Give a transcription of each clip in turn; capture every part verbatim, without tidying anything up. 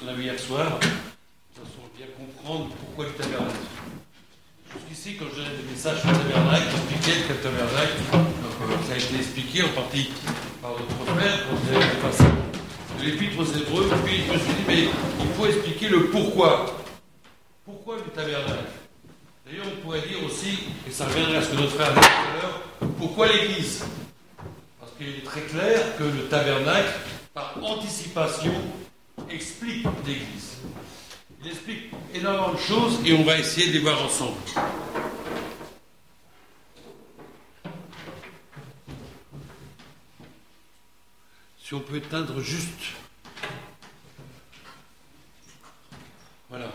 qu'on a vu hier soir, de façon à bien comprendre pourquoi du tabernacle. Jusqu'ici, quand je donnais des messages sur le tabernacle, j'expliquais que le tabernacle, donc, ça a été expliqué en partie par notre frère, quand vous avez passé de l'Épître aux Hébreux, puis je me suis dit, mais il faut expliquer le pourquoi. Pourquoi du tabernacle? D'ailleurs, on pourrait dire aussi, et ça reviendrait à ce que notre frère a dit tout à l'heure, pourquoi l'Église? Parce qu'il est très clair que le tabernacle, par anticipation, explique l'Église. Il explique énormément de choses et on va essayer de les voir ensemble. Si on peut éteindre juste. Voilà.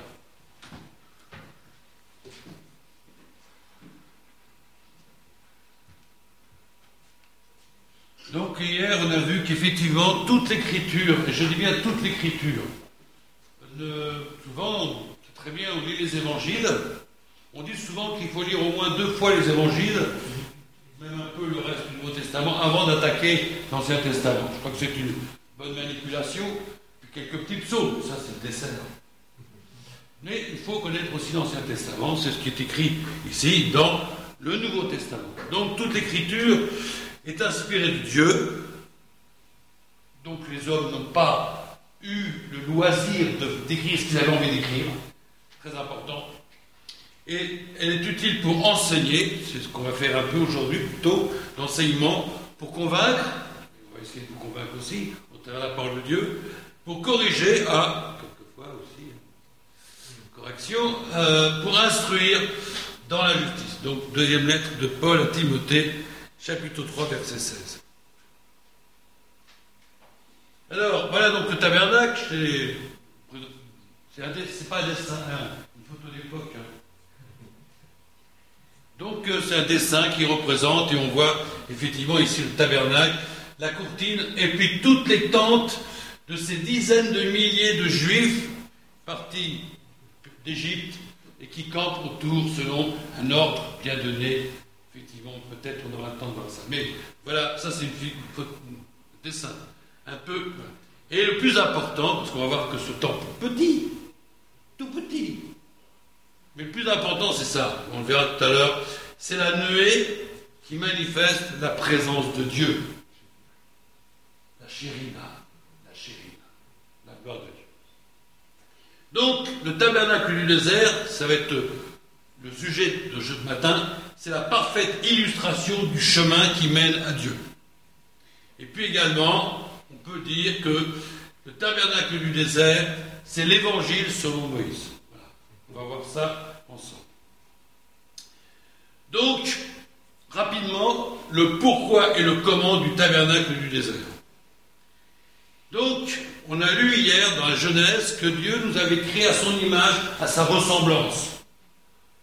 Donc hier, on a vu qu'effectivement, toute l'écriture, et je dis bien toute l'écriture, le, souvent, c'est très bien, on lit les évangiles, on dit souvent qu'il faut lire au moins deux fois les évangiles, même un peu le reste du Nouveau Testament, avant d'attaquer l'Ancien Testament. Je crois que c'est une bonne manipulation, puis quelques petits psaumes, ça c'est le dessert. Mais il faut connaître aussi l'Ancien Testament, c'est ce qui est écrit ici dans le Nouveau Testament. Donc toute l'écriture est inspiré de Dieu, donc les hommes n'ont pas eu le loisir de, d'écrire ce qu'ils avaient envie d'écrire, très important, et elle est utile pour enseigner, c'est ce qu'on va faire un peu aujourd'hui, plutôt, l'enseignement, pour convaincre, on va essayer de vous convaincre aussi, au travers de la parole de Dieu, pour corriger, à, quelquefois aussi, correction, euh, pour instruire dans la justice. Donc, deuxième lettre de Paul à Timothée, chapitre trois, verset seize. Alors, voilà donc le tabernacle, c'est, c'est, un, c'est pas un dessin, hein, une photo d'époque. Hein. Donc, euh, c'est un dessin qui représente, et on voit effectivement ici le tabernacle, la courtine, et puis toutes les tentes de ces dizaines de milliers de juifs partis d'Égypte et qui campent autour selon un ordre bien donné. Effectivement, peut-être on aura le temps de voir ça. Mais voilà, ça c'est une, une, une dessin. Un peu. Et le plus important, parce qu'on va voir que ce temple petit, tout petit, mais le plus important c'est ça, on le verra tout à l'heure, c'est la nuée qui manifeste la présence de Dieu. La chérina, la chérina, la gloire de Dieu. Donc, le tabernacle du désert, ça va être le sujet de ce matin, c'est la parfaite illustration du chemin qui mène à Dieu. Et puis également, on peut dire que le tabernacle du désert, c'est l'évangile selon Moïse. Voilà. On va voir ça ensemble. Donc, rapidement, le pourquoi et le comment du tabernacle du désert. Donc, on a lu hier dans la Genèse que Dieu nous avait créé à son image, à sa ressemblance. Pourquoi ?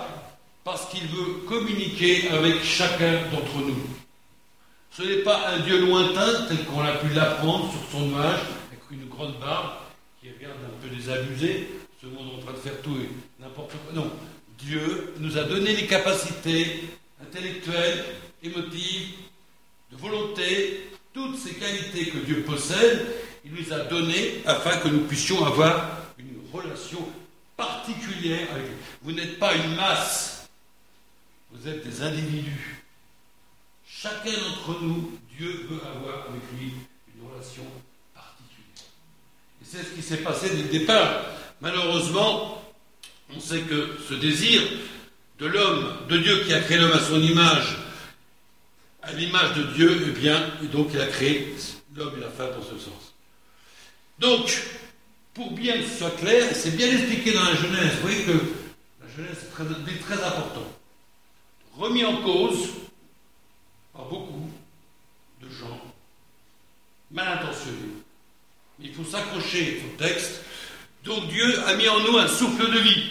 Parce qu'il veut communiquer avec chacun d'entre nous. Ce n'est pas un Dieu lointain, tel qu'on a pu l'apprendre sur son nuage, avec une grande barbe, qui regarde un peu désabusé, ce monde est en train de faire tout et n'importe quoi. Non, Dieu nous a donné les capacités intellectuelles, émotives, de volonté, toutes ces qualités que Dieu possède, il nous a données afin que nous puissions avoir une relation particulière avec lui. Vous n'êtes pas une masse, vous êtes des individus. Chacun d'entre nous, Dieu veut avoir avec lui une relation particulière. Et c'est ce qui s'est passé dès le départ. Malheureusement, on sait que ce désir de l'homme, de Dieu qui a créé l'homme à son image, à l'image de Dieu, eh bien, et donc il a créé l'homme et la femme dans ce sens. Donc, pour bien que ce soit clair, c'est bien expliqué dans la Genèse. Vous voyez que la Genèse est très, très important. Remis en cause par beaucoup de gens mal intentionnés. Il faut s'accrocher au texte. Donc Dieu a mis en nous un souffle de vie.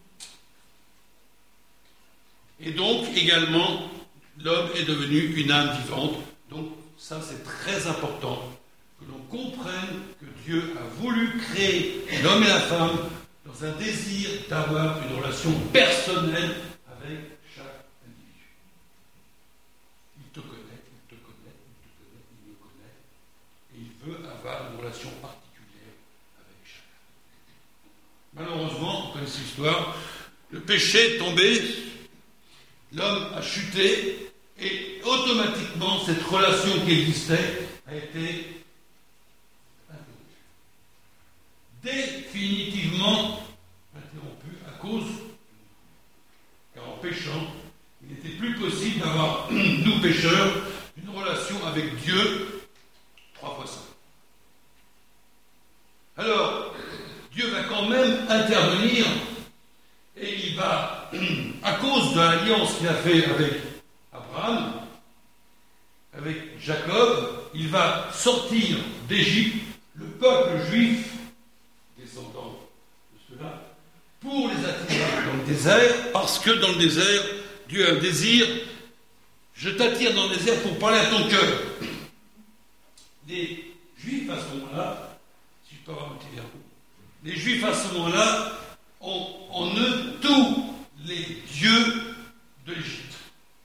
Et donc également, l'homme est devenu une âme vivante. Donc ça c'est très important, que l'on comprenne que Dieu a voulu créer l'homme et la femme dans un désir d'avoir une relation personnelle avec chaque individu. Il te connaît, il te connaît, il te connaît, il me connaît, et il veut avoir une relation particulière avec chacun. connaissez l'histoire. Le péché est tombé, l'homme a chuté, et automatiquement, cette relation qui existait a été interrompue. Définitivement interrompue à cause, car en péchant, il n'était plus possible d'avoir, nous pécheurs, une relation avec Dieu trois fois saint. Alors, Dieu va quand même intervenir et il va, à cause de l'alliance qu'il a fait avec Abraham, avec Jacob, il va sortir d'Égypte le peuple juif, descendant de ceux-là, pour les attirer dans le désert, parce que dans le désert, Dieu a un désir. Je t'attire dans le désert pour parler à ton cœur. Les Juifs à ce moment-là, si je peux avoir un petit verre, les Juifs à ce moment-là ont en eux tous les dieux de l'Égypte.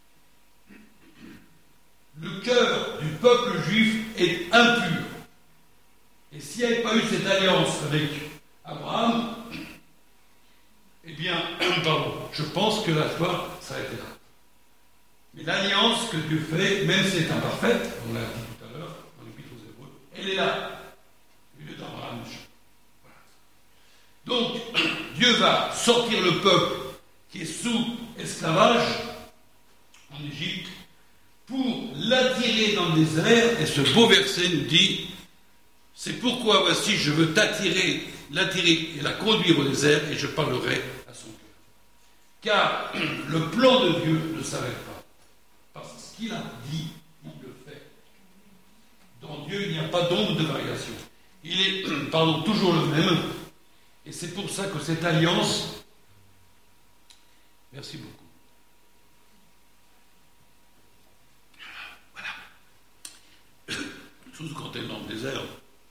Le cœur du peuple juif est impur. Et s'il n'y avait pas eu cette alliance avec Abraham, eh bien, pardon, je pense que la foi s'arrêtait là. Mais l'alliance que Dieu fait, même si elle est imparfaite, on l'a dit tout à l'heure, dans l'Épître aux Hébreux, elle est là, au lieu d'Abraham. Voilà. Donc, Dieu va sortir le peuple qui est sous esclavage en Égypte pour l'attirer dans le désert, et ce beau verset nous dit, c'est pourquoi voici je veux t'attirer, l'attirer et la conduire au désert, et je parlerai à son cœur. Car le plan de Dieu ne s'arrête pas. Parce que ce qu'il a dit, il le fait. Dans Dieu, il n'y a pas d'ombre de variation. Il est, pardon, toujours le même. Et c'est pour ça que cette alliance, merci beaucoup. Voilà. Surtout quand elle est dans le désert.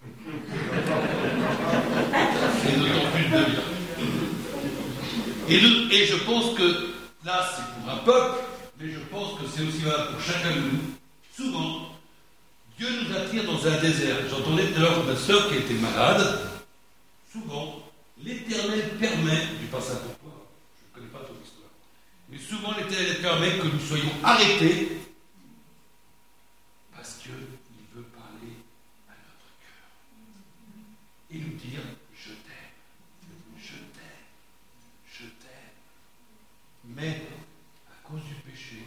C'est d'autant plus de bien. Et, nous, et je pense que là, c'est pour un peuple, mais je pense que c'est aussi valable pour chacun de nous. Souvent, Dieu nous attire dans un désert. J'entendais tout à l'heure ma sœur qui était malade. Souvent, l'Éternel permet, je ne dis pas ça pour toi, je ne connais pas ton histoire, mais souvent l'Éternel permet que nous soyons arrêtés parce qu'il veut parler à notre cœur et nous dire je t'aime, je t'aime, je t'aime. Mais à cause du péché,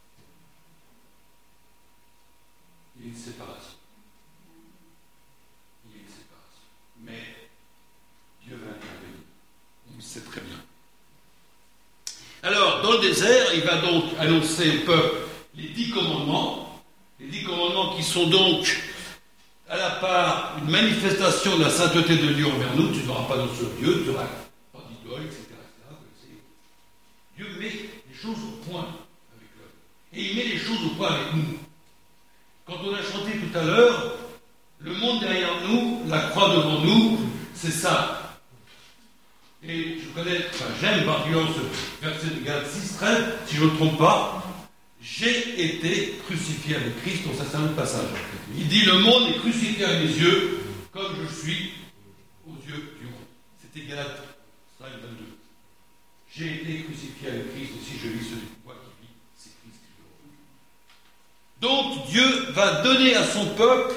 il y a une séparation. Il y a une séparation. Mais Dieu va intervenir. On le sait très bien. Alors, dans le désert, il va donc annoncer au peuple les dix commandements. Les dix commandements qui sont donc, à la part, une manifestation de la sainteté de Dieu envers nous. Tu n'auras pas d'autre Dieu, tu n'auras pas d'idole, et cetera, et cetera. Dieu met les choses au point avec l'homme. Et il met les choses au point avec nous. Quand on a chanté tout à l'heure, le monde derrière nous, la croix devant nous, c'est ça. Et je connais, enfin j'aime particulièrement ce verset de Galates six treize, si je ne me trompe pas, j'ai été crucifié avec Christ, donc ça c'est un autre passage. Il dit, le monde est crucifié à mes yeux, comme je suis aux yeux du monde. C'était Galates cinq vingt-deux. J'ai été crucifié avec Christ, et si je vis celui de moi qui vit, c'est Christ qui vit. Donc Dieu va donner à son peuple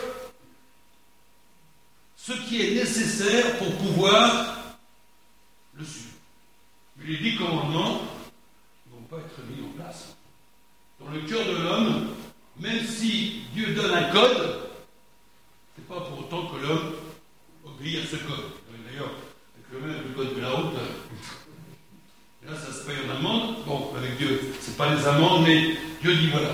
ce qui est nécessaire pour pouvoir le suivre. Mais les dix commandements ne vont pas être mis en place. Dans le cœur de l'homme, même si Dieu donne un code, ce n'est pas pour autant que l'homme obéit à ce code. D'ailleurs, avec le même le code de la route, là ça se paye en amende. Bon, avec Dieu, ce n'est pas les amendes, mais Dieu dit voilà.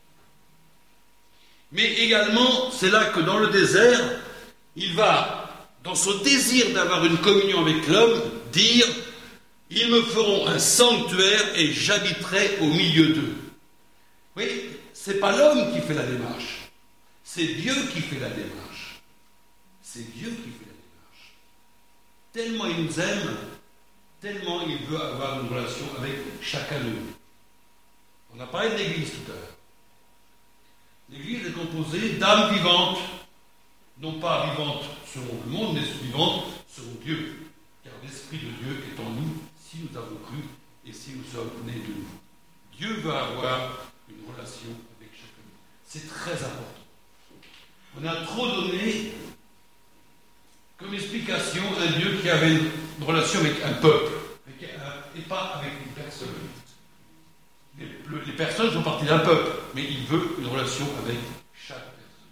Mais également, c'est là que dans le désert, il va, dans son désir d'avoir une communion avec l'homme, dire « Ils me feront un sanctuaire et j'habiterai au milieu d'eux. » Oui, ce n'est pas l'homme qui fait la démarche, c'est Dieu qui fait la démarche. C'est Dieu qui fait la démarche. Tellement il nous aime, tellement il veut avoir une relation avec chacun de nous. On a parlé de l'Église tout à l'heure. L'Église est composée d'âmes vivantes, non pas vivantes selon le monde, mais vivantes selon Dieu. Car l'Esprit de Dieu est en nous si nous avons cru et si nous sommes nés de nouveau. Dieu veut avoir une relation avec chacun de nous. C'est très important. On a trop donné comme explication un Dieu qui avait une relation avec un peuple, et pas avec une personne. Les, les personnes font partie d'un peuple, mais il veut une relation avec chaque personne.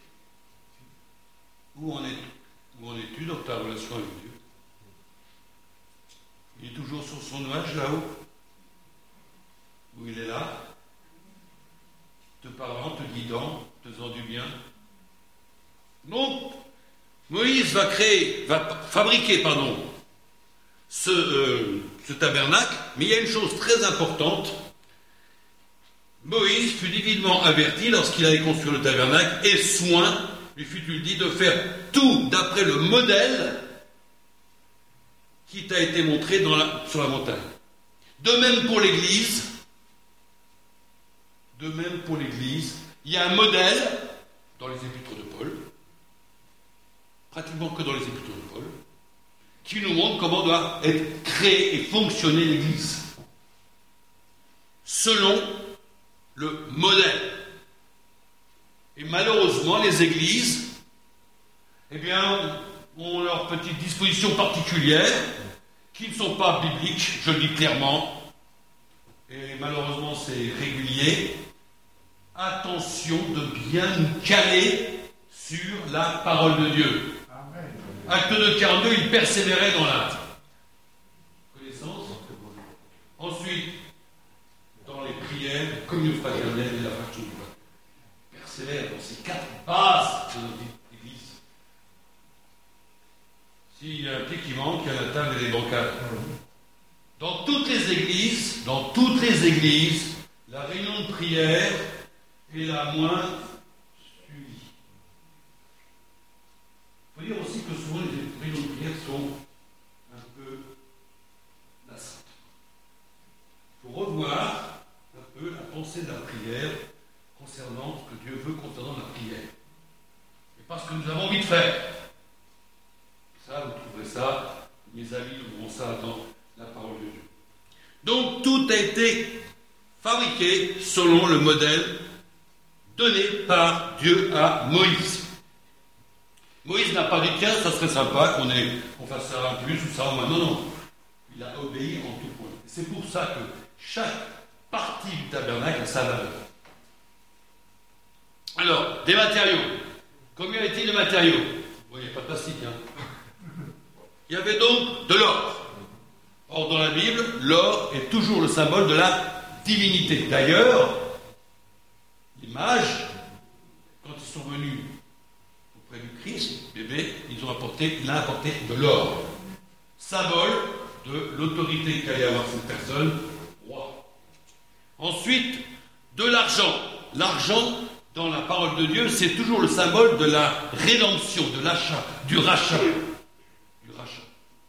Où en es-tu Où en es-tu dans ta relation avec Dieu? Il est toujours sur son nuage là-haut? Où il est là, te parlant, te guidant, te faisant du bien? Donc, Moïse va créer, va fabriquer, pardon, ce, euh, ce tabernacle, mais il y a une chose très importante. Moïse fut divinement averti lorsqu'il allait construire le tabernacle, et soin lui fut-il dit de faire tout d'après le modèle qui t'a été montré dans la, sur la montagne. De même pour l'Église, de même pour l'Église, il y a un modèle dans les épîtres de Paul, pratiquement que dans les épîtres de Paul, qui nous montre comment doit être créée et fonctionner l'Église, selon le modèle. Et malheureusement, les églises, eh bien, ont leurs petites dispositions particulières, qui ne sont pas bibliques, je le dis clairement, et malheureusement c'est régulier. Attention de bien nous caler sur la parole de Dieu. Amen. Acte deux, quarante-deux, il persévérait dans la connaissance. Ensuite, dans les prières, la communion fraternelle et la fraction du pain. Persévère dans ces quatre bases de notre Église. S'il y a un petit qui manque, il y a la table et les bancales. Dans toutes les églises, dans toutes les églises, la réunion de prière est la moins suivie. Il faut dire aussi que souvent les réunions de prière sont un peu lassantes. Il faut revoir un peu la pensée de la prière concernant ce que Dieu veut concernant la prière. Et parce que nous avons envie de faire. Ça, vous trouverez ça, mes amis trouveront ça dans la parole de Dieu. Donc, tout a été fabriqué selon le modèle donné par Dieu à Moïse. Moïse n'a pas dit, tiens, ça serait sympa qu'on ait, qu'on fasse ça un plus ou ça en moins. Non, non. Il a obéi en tout point. Et c'est pour ça que chaque partie du tabernacle a sa valeur. Alors, des matériaux. Combien est-il de matériaux? Bon, il n'y a pas de plastique, hein. Il y avait donc de l'or. Or, dans la Bible, l'or est toujours le symbole de la divinité. D'ailleurs, les mages, quand ils sont venus auprès du Christ, bébé, ils ont apporté, il a apporté de l'or. Symbole de l'autorité qu'allait avoir cette personne, roi. Ensuite, de l'argent. L'argent, dans la parole de Dieu, c'est toujours le symbole de la rédemption, de l'achat, du rachat. Du rachat.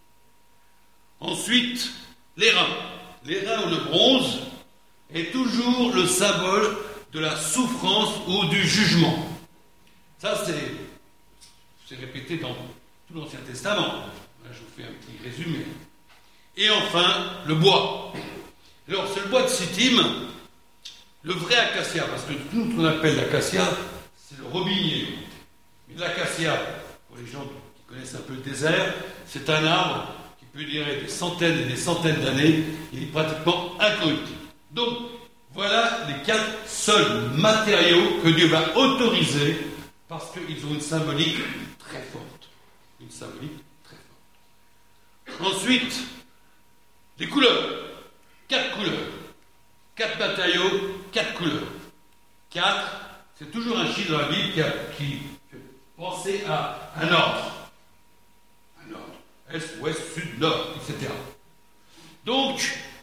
Ensuite, les reins. Les reins ou le bronze est toujours le symbole de la souffrance ou du jugement. Ça, c'est, c'est répété dans tout l'Ancien Testament. Là, je vous fais un petit résumé. Et enfin, le bois. Alors, c'est le bois de Sittim, le vrai acacia, parce que tout ce qu'on appelle l'acacia, c'est le robinier. Mais l'acacia, pour les gens qui connaissent un peu le désert, c'est un arbre qui peut durer des centaines et des centaines d'années. Il est pratiquement incorruptible. Donc, voilà les quatre seuls matériaux que Dieu va autoriser parce qu'ils ont une symbolique très forte. Une symbolique très forte. Ensuite, les couleurs. Quatre couleurs. Quatre matériaux, quatre couleurs. Quatre, c'est toujours un chiffre dans la Bible qui, a, qui fait penser à un ordre. Un ordre. Est, ouest, sud, nord, et cetera. Donc,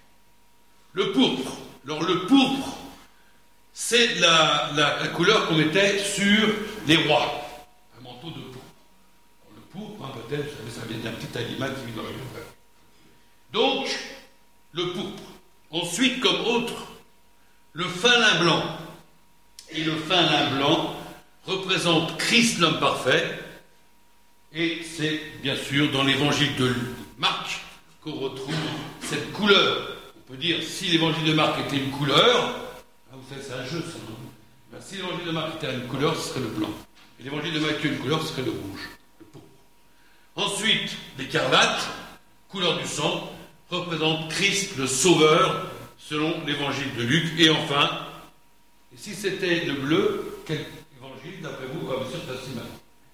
le pourpre. Alors, le pourpre, c'est la, la, la couleur qu'on mettait sur les rois. Un manteau de pourpre. Alors, le pourpre, hein, peut-être, vous savez, ça vient d'un petit animal qui vit dans la rivière. Donc, le pourpre. Ensuite, comme autre, le fin lin blanc. Et le fin lin blanc représente Christ, l'homme parfait. Et c'est, bien sûr, dans l'évangile de Marc qu'on retrouve cette couleur. On peut dire, si l'évangile de Marc était une couleur, vous savez, c'est un jeu ça, non? Ben, si l'évangile de Marc était une couleur, ce serait le blanc. Et l'évangile de Matthieu une couleur, ce serait le rouge, le pourpre. Ensuite, l'écarlate, couleur du sang, représente Christ, le Sauveur, selon l'évangile de Luc. Et enfin, et si c'était le bleu, quel évangile, d'après vous? Ah, bien sûr, c'est assez mal.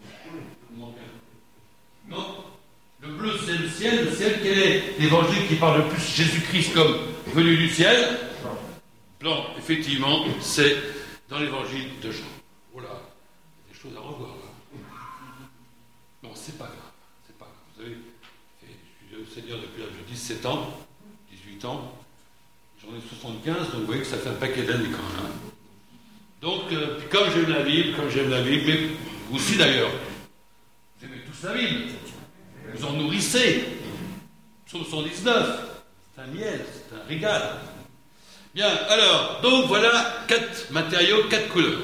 Non. Le bleu, c'est le ciel. Le ciel, quel est l'évangile qui parle le plus Jésus-Christ comme venu du ciel? Blanc, effectivement, c'est dans l'évangile de Jean. Voilà, il y a des choses à revoir. Là. Non, c'est pas grave. C'est pas grave. Vous savez, je suis au Seigneur depuis l'âge de dix-sept ans, dix-huit ans. J'en ai soixante-quinze, donc vous voyez que ça fait un paquet d'années quand même. Donc, euh, puis comme j'aime la Bible, comme j'aime la Bible, mais vous aussi d'ailleurs, vous aimez tous la Bible. Vous en nourrissez. Psaume cent dix-neuf, c'est un miel, c'est un régal. Bien, alors, donc voilà quatre matériaux, quatre couleurs.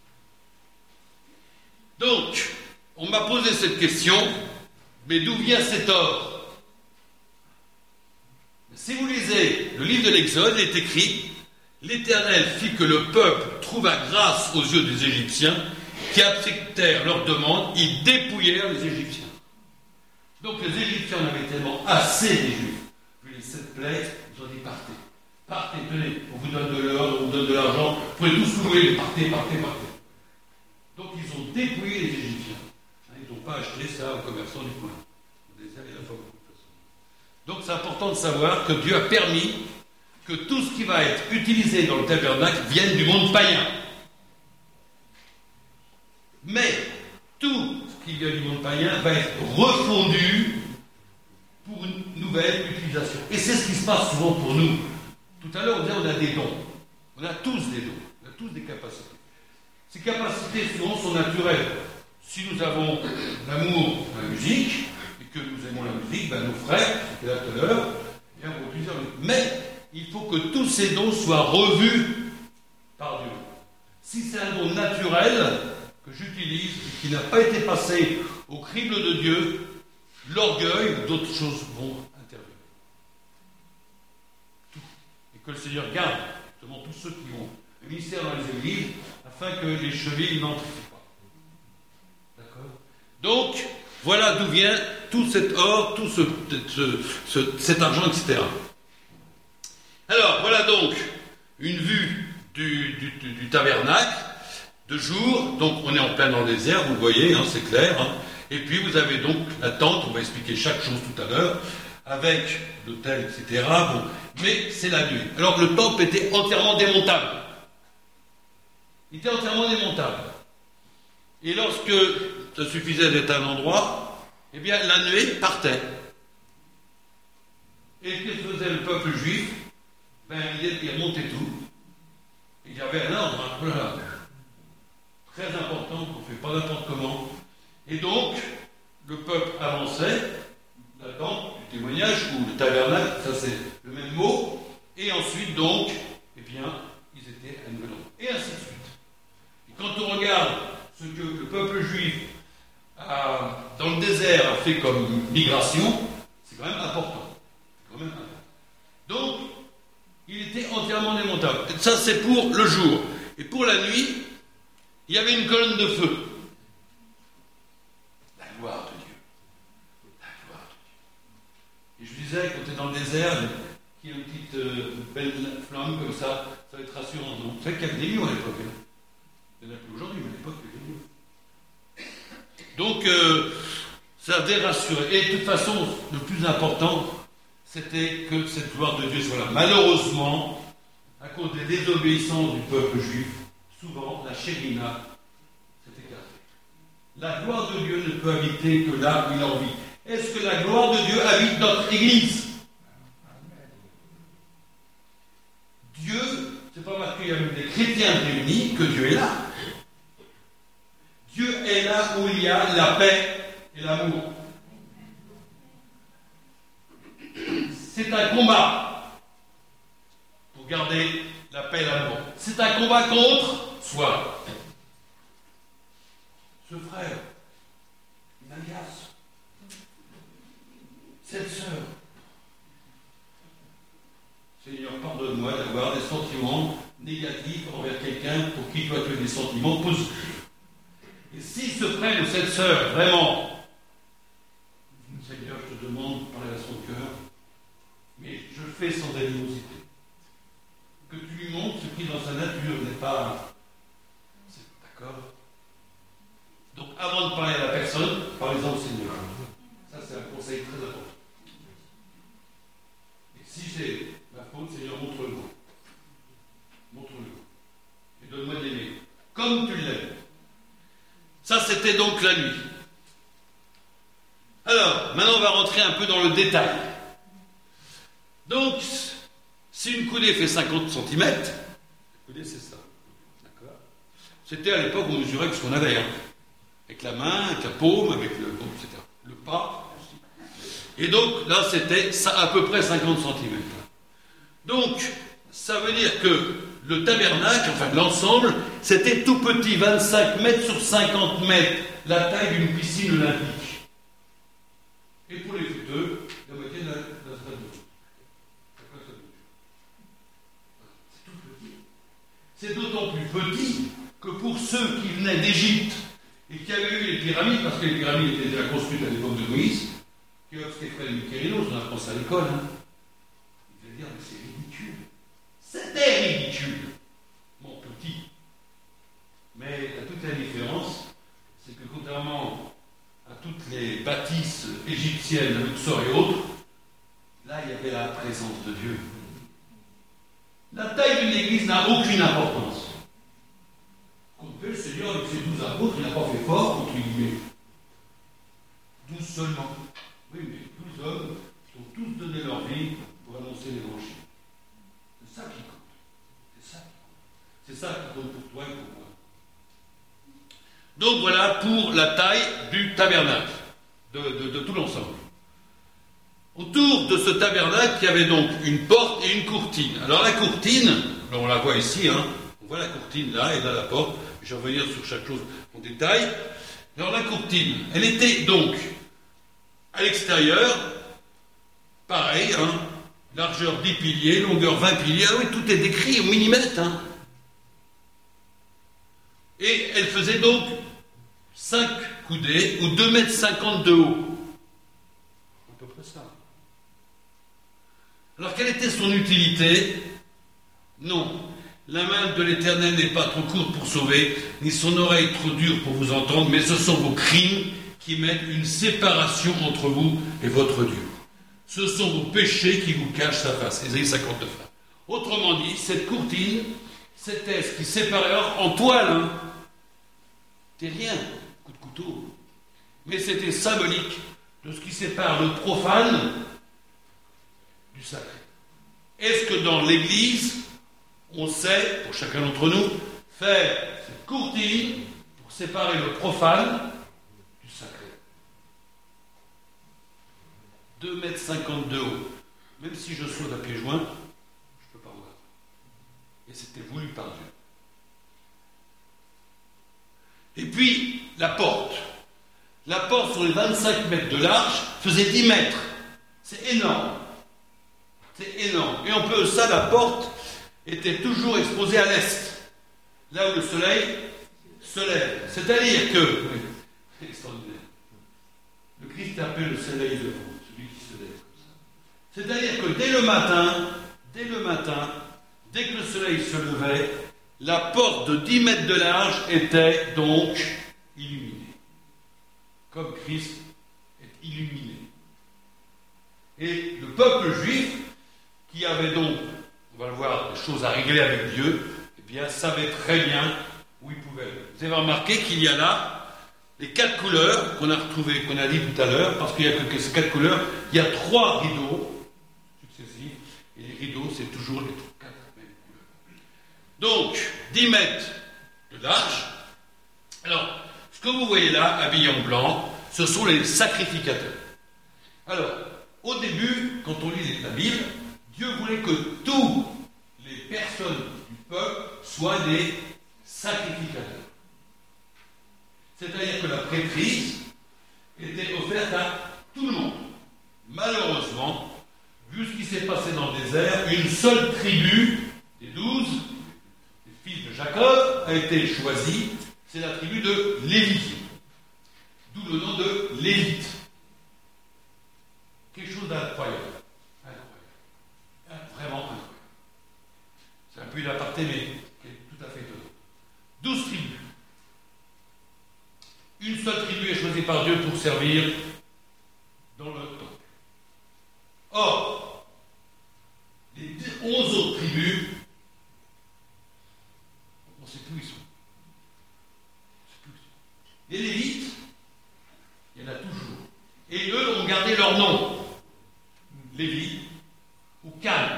Donc, on m'a posé cette question, mais d'où vient cet or? Si vous lisez le livre de l'Exode, il est écrit: l'Éternel fit que le peuple trouva grâce aux yeux des Égyptiens, qui acceptèrent leur demande, ils dépouillèrent les Égyptiens. Donc les Égyptiens en avaient tellement assez des Juifs. Vu les sept plaies, ils ont dit partez. Partez, tenez, on vous donne de l'or, on vous donne de l'argent, vous pouvez tous vous louer, partez, partez, partez. Donc ils ont dépouillé les Égyptiens. Ils n'ont pas acheté ça aux commerçants du coin. On les a et la fois beaucoup de façon. Donc c'est important de savoir que Dieu a permis que tout ce qui va être utilisé dans le tabernacle vienne du monde païen. Mais tout ce qui vient du monde païen va être refondu pour une nouvelle utilisation. Et c'est ce qui se passe souvent pour nous. Tout à l'heure, on disait on a des dons. On a tous des dons. On a tous des capacités. Ces capacités, souvent, sont naturelles. Si nous avons l'amour pour la musique, et que nous aimons la musique, ben nos frères, qui étaient là tout à l'heure, bien vont utiliser la musique. Mais il faut que tous ces dons soient revus par Dieu. Si c'est un don naturel que j'utilise et qui n'a pas été passé au crible de Dieu, l'orgueil ou d'autres choses vont intervenir. Tout. Et que le Seigneur garde justement tous ceux qui ont le ministère dans les églises afin que les chevilles n'amplifient pas. D'accord? Donc, voilà d'où vient tout cet or, tout ce, ce, ce, cet argent, et cetera. Alors, voilà donc une vue du, du, du, du tabernacle de jour. Donc, on est en plein dans le désert, vous le voyez, hein, c'est clair. Hein. Et puis, vous avez donc la tente, on va expliquer chaque chose tout à l'heure, avec l'autel, et cetera. Bon, mais c'est la nuit. Alors, le temple était entièrement démontable. Il était entièrement démontable. Et lorsque ça suffisait d'être à un endroit, eh bien, la nuée partait. Et qu'est-ce que faisait le peuple juif? Ben, il remontait tout. Il y avait un ordre, hein, voilà, très important, qu'on ne fait pas n'importe comment. Et donc, le peuple avançait, la tente du témoignage, ou le tabernacle, ça c'est le même mot, et ensuite, donc, eh bien, ils étaient à un nouvel endroit. Et ainsi de suite. Et quand on regarde ce que le peuple juif, a, dans le désert, a fait comme migration, c'est quand même important. C'est quand même important. Donc, il était entièrement démontable. Ça, c'est pour le jour. Et pour la nuit, il y avait une colonne de feu. La gloire de Dieu. La gloire de Dieu. Et je disais, quand tu es dans le désert, qu'il y a une petite euh, belle flamme comme ça, ça va être rassurant. Non, vous savez qu'il y avait des lions à l'époque. Hein. Il n'y en a plus aujourd'hui, mais à l'époque, il y avait des lions. Donc, euh, ça devait rassurer. Et de toute façon, le plus important, c'était que cette gloire de Dieu soit là. Malheureusement, à cause des désobéissances du peuple juif, souvent la Shérina s'est écartée. La gloire de Dieu ne peut habiter que là où il en vit. Est-ce que la gloire de Dieu habite notre Église? Dieu, c'est pas parce qu'il y a des chrétiens réunis que Dieu est là. Dieu est là où il y a la paix et l'amour. C'est un combat pour garder la paix et l'amour. C'est un combat contre soi. Ce frère, il m'agace. Cette sœur, sentiment positif. Et si ce frère ou cette sœur, vraiment, Seigneur, je te demande de parler à son cœur, mais je le fais sans animosité. Que tu lui montres ce qui dans sa nature n'est pas... C'est d'accord. Donc avant de parler à la personne, parlez-en au Seigneur. Ça c'est un conseil très important. Et si c'est ma faute, Seigneur, montre-le-moi. Montre-le. Et donne-moi de l'aimer. Comme tu l'aimes. Ça c'était donc la nuit. Alors, maintenant on va rentrer un peu dans le détail. Donc, si une coudée fait cinquante centimètres, une coudée c'est ça, d'accord. C'était à l'époque où on mesurait avec ce qu'on avait, hein. Avec la main, avec la paume, avec le, bon, et cetera. Le pas. Et donc, là c'était à peu près cinquante centimètres. Donc, ça veut dire que le tabernacle, enfin l'ensemble, c'était tout petit, vingt-cinq mètres sur cinquante mètres, la taille d'une piscine olympique. Et pour les footeux, la moitié de la, de la stade de foot. C'est tout petit. C'est d'autant plus petit que pour ceux qui venaient d'Égypte et qui avaient eu les pyramides, parce que les pyramides étaient déjà construites à l'époque de Moïse, qui ont fait frère Mykérinos, on apprend ça à l'école, hein. Ils allaient dire, mais c'est ridicule. C'était ridicule. Bon, petit. Mais toute la différence, c'est que contrairement à toutes les bâtisses égyptiennes, à Luxor et autres, là, il y avait la présence de Dieu. La taille d'une église n'a aucune importance. Comme fait le Seigneur avec ses douze apôtres, il n'a pas fait fort, entre guillemets. Douze seulement. Oui, mais douze hommes qui ont tous donné leur vie pour annoncer l'évangile. C'est ça qui compte. C'est ça qui compte. C'est ça qui compte pour toi et pour moi. Donc voilà pour la taille du tabernacle, de, de, de tout l'ensemble. Autour de ce tabernacle, il y avait donc une porte et une courtine. Alors la courtine, on la voit ici, hein, on voit la courtine là et là la porte. Je vais revenir sur chaque chose en détail. Alors la courtine, elle était donc à l'extérieur, pareil, hein, largeur dix piliers, longueur vingt piliers. Ah oui, tout est décrit au millimètre. Hein. Et elle faisait donc cinq coudées ou deux mètres cinquante de haut. À peu près ça. Alors quelle était son utilité? Non. La main de l'Éternel n'est pas trop courte pour sauver, ni son oreille trop dure pour vous entendre, mais ce sont vos crimes qui mettent une séparation entre vous et votre Dieu. Ce sont vos péchés qui vous cachent sa face. Ésaïe cinquante-neuf. Autrement dit, cette courtine, c'était ce qui séparait, alors en toile, hein, c'était rien, coup de couteau, mais c'était symbolique de ce qui sépare le profane du sacré. Est-ce que dans l'Église, on sait, pour chacun d'entre nous, faire cette courtine pour séparer le profane du sacré? deux mètres cinquante de haut. Même si je saute à pieds joints, je ne peux pas voir. Et c'était voulu par Dieu. Et puis, la porte. La porte sur les vingt-cinq mètres de large faisait dix mètres. C'est énorme. C'est énorme. Et en plus de ça, la porte était toujours exposée à l'est, là où le soleil se lève. C'est-à-dire que, c'est extraordinaire, le Christ appelle le soleil levant, celui qui se lève comme ça. C'est-à-dire que dès le matin, dès le matin, dès que le soleil se levait, la porte de dix mètres de large était donc illuminée, comme Christ est illuminé. Et le peuple juif, qui avait donc, on va le voir, des choses à régler avec Dieu, eh bien, savait très bien où il pouvait aller. Vous avez remarqué qu'il y a là les quatre couleurs qu'on a retrouvées, qu'on a dit tout à l'heure, parce qu'il y a que ces quatre couleurs, il y a trois rideaux successifs, et les rideaux, c'est toujours les quatre mêmes couleurs. Donc, dix mètres de large. Alors, ce que vous voyez là, habillé en blanc, ce sont les sacrificateurs. Alors, au début, quand on lit la Bible, Dieu voulait que toutes les personnes du peuple soient des sacrificateurs. C'est-à-dire que la prêtrise était offerte à tout le monde. Malheureusement, vu ce qui s'est passé dans le désert, une seule tribu, des douze, les fils de Jacob, a a été choisie, c'est la tribu de Lévi. D'où le nom de Lévite. Quelque chose d'incroyable. Incroyable. Vraiment incroyable. C'est un peu une aparté, mais qui est tout à fait étonnant. Douze tribus. Une seule tribu est choisie par Dieu pour servir dans le temple. Or, les onze autres tribus, on ne sait plus où ils sont. Les Lévites, il y en a toujours. Et eux ont gardé leur nom. Lévi ou Can,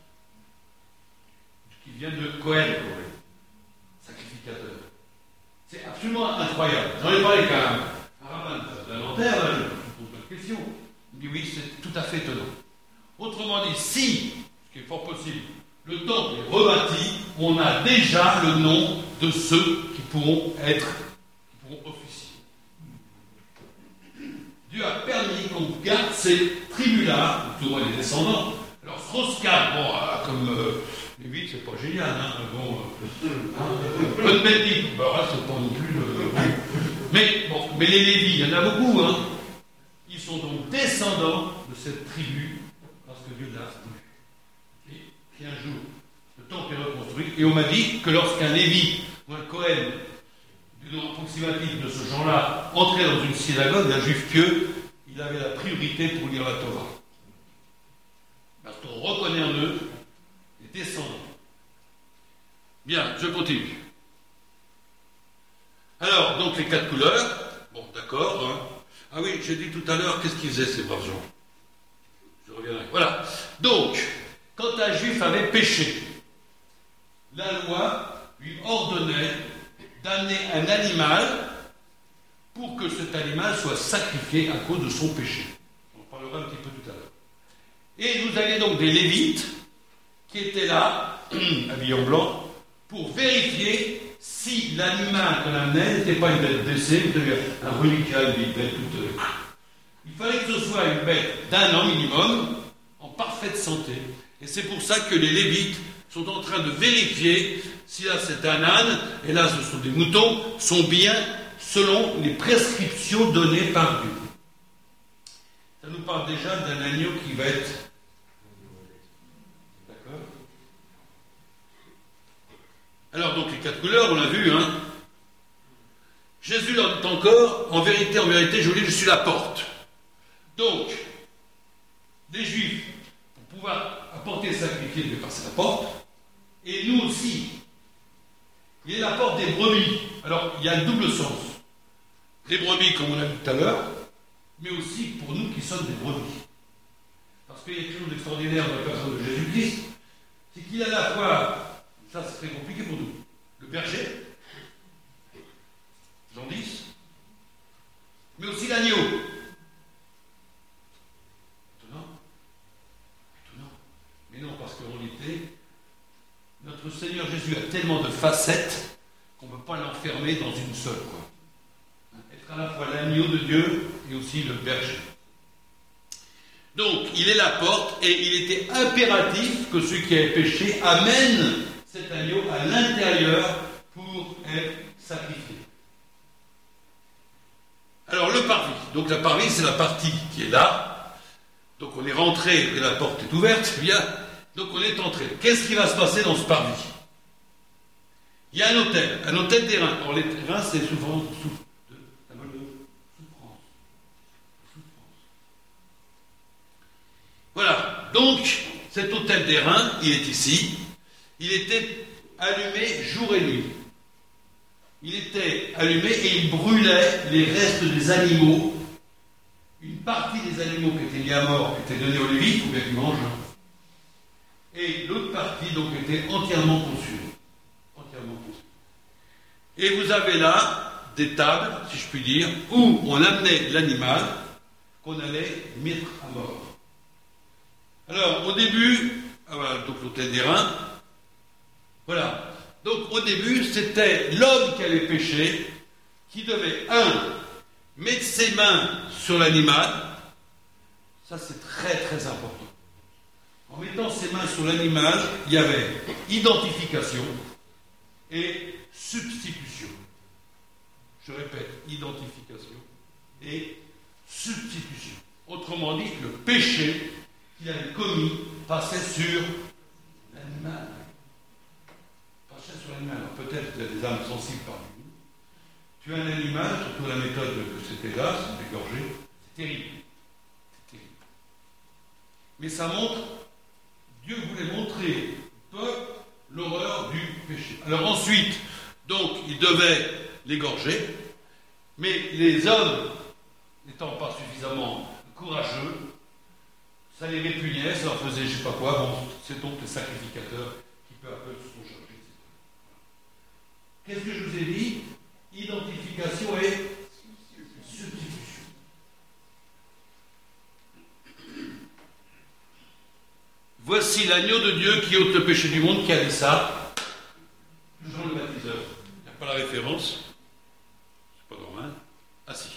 qui vient de Cohen, sacrificateur. C'est absolument incroyable. J'en ai parlé qu'à un rabbin de Nanterre, là, je ne pose pas de question. Il me dit oui, c'est tout à fait étonnant. Autrement dit, si, ce qui est fort possible, le temple est rebâti, on a déjà le nom de ceux qui pourront être, qui pourront officier. Dieu a permis qu'on garde ces tribus-là, tout le monde les descendants. Alors Strauss-Kahn, bon, euh, comme euh, Lévi, c'est pas génial, hein, bon, euh, hein, Benedict, bah, là, c'est pas non plus le... mais, bon, mais les Lévis, il y en a beaucoup, hein. Ils sont donc descendants de cette tribu, parce que Dieu l'a voulu. Et un jour, le temple est reconstruit, et on m'a dit que lorsqu'un Lévi ou un Cohen, du nom approximatif de ce genre-là, entrait dans une synagogue, un juif pieux, il avait la priorité pour lire la Torah. Parce qu'on reconnaît en eux les descendants. Bien, je continue. Alors, donc les quatre couleurs, bon, d'accord. Hein. Ah oui, j'ai dit tout à l'heure, qu'est-ce qu'ils faisaient ces braves gens? Je reviendrai. Voilà. Donc, quand un juif avait péché, la loi lui ordonnait d'amener un animal pour que cet animal soit sacrifié à cause de son péché. On en parlera un petit peu tout à l'heure. Et vous aviez donc des Lévites qui étaient là, habillés en blanc, pour vérifier si l'animal qu'on amenait n'était pas une bête blessée, un reliquat, une bête toute... Il fallait que ce soit une bête d'un an minimum, en parfaite santé. Et c'est pour ça que les Lévites sont en train de vérifier si là c'est un âne, et là ce sont des moutons, sont bien selon les prescriptions données par Dieu. Ça nous parle déjà d'un agneau qui va être... D'accord? Alors donc les quatre couleurs, on l'a vu, hein. Jésus leur dit encore, en vérité, en vérité, je vous dis, je suis la porte. Donc, les Juifs, pour pouvoir apporter le sacrifice, devaient passer la porte, et nous aussi. Il est la porte des brebis. Alors, il y a un double sens. Les brebis, comme on l'a vu tout à l'heure, mais aussi pour nous qui sommes des brebis. Parce qu'il y a quelque chose d'extraordinaire dans la personne de Jésus-Christ, c'est qu'il a à la fois, ça c'est très compliqué pour nous, le berger, Jean dix, mais aussi l'agneau. Étonnant. Étonnant. Mais non, parce qu'en réalité, notre Seigneur Jésus a tellement de facettes qu'on ne peut pas l'enfermer dans une seule, quoi. Être à la fois l'agneau de Dieu et aussi le berger. Donc, il est la porte et il était impératif que ceux qui avaient péché amènent cet agneau à l'intérieur pour être sacrifié. Alors, le parvis. Donc, la parvis, c'est la partie qui est là. Donc, on est rentré et la porte est ouverte. Bien. Donc, on est entré. Qu'est-ce qui va se passer dans ce parvis? Il y a un autel, un autel des reins. Alors, les reins, c'est souvent sous la mode de souffrance. souffrance. Voilà. Donc, cet autel des reins, il est ici. Il était allumé jour et nuit. Il était allumé et il brûlait les restes des animaux. Une partie des animaux qui étaient mis à mort était donnée aux Lévites, ou bien qu'ils mangent. Et l'autre partie, donc, était entièrement consumée. Entièrement consumée. Et vous avez là des tables, si je puis dire, où on amenait l'animal qu'on allait mettre à mort. Alors, au début, ah voilà, donc l'autel des reins, voilà. Donc, au début, c'était l'homme qui avait péché, qui devait, un, mettre ses mains sur l'animal. Ça, c'est très, très important. En mettant ses mains sur l'animal, il y avait identification, et substitution. Je répète, identification et substitution. Autrement dit, le péché qu'il avait commis passait sur l'animal. Passait sur l'animal. Alors peut-être qu'il y a des âmes sensibles parmi nous. Tu as un animal, surtout la méthode que c'était là, c'est d'égorger, c'est terrible. C'est terrible. Mais ça montre, Dieu voulait montrer au peuple l'horreur du péché. Alors ensuite, donc, il devait l'égorger, mais les hommes, n'étant pas suffisamment courageux, ça les répugnait, ça leur faisait je ne sais pas quoi, bon, c'est donc les sacrificateurs qui peu à peu se sont chargés, et cetera. Qu'est-ce que je vous ai dit? Identification et substitution. Voici l'agneau de Dieu qui ôte le péché du monde, qui a dit ça. Jean le baptiseur. Il n'y a pas la référence. C'est pas normal. Ah si.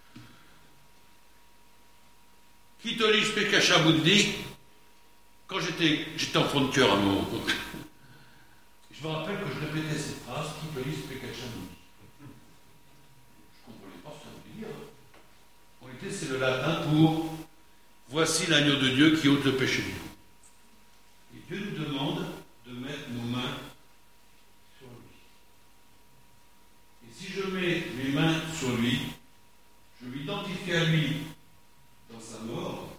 Qui tolis pekacha buddhi. Quand j'étais, j'étais enfant de cœur à un moment. Je me rappelle que je répétais cette phrase, qui tolis pekacha buddhi. Je ne comprenais pas ce que ça voulait dire. En réalité, c'est le latin pour voici l'agneau de Dieu qui ôte le péché du monde. Et Dieu nous demande de mettre nos mains sur lui. Et si je mets mes mains sur lui, je m'identifie à lui dans sa mort,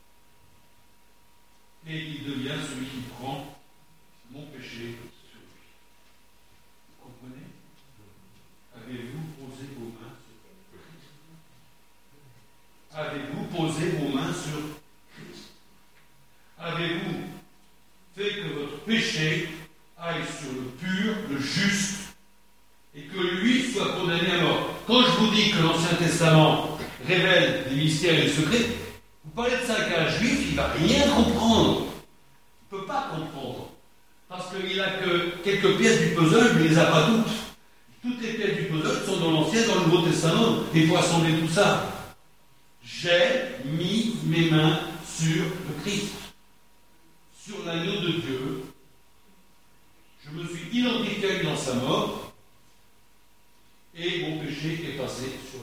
et il devient celui qui prend mon péché sur lui. Vous comprenez? Avez-vous posé vos mains sur Christ? Avez-vous posé vos mains sur Christ? Avez-vous fait que votre péché aille sur le pur, le juste, et que lui soit condamné à mort? Quand je vous dis que l'Ancien Testament révèle des mystères et des secrets, vous parlez de ça avec un juif, il ne va rien comprendre. Il ne peut pas comprendre. Parce qu'il n'a que quelques pièces du puzzle, mais il ne les a pas toutes. Toutes les pièces du puzzle sont dans l'Ancien et dans le Nouveau Testament. Et il faut assembler tout ça. J'ai mis mes mains sur le Christ, sur l'agneau de Dieu. Je me suis identifié dans sa mort, et mon péché est passé sur lui.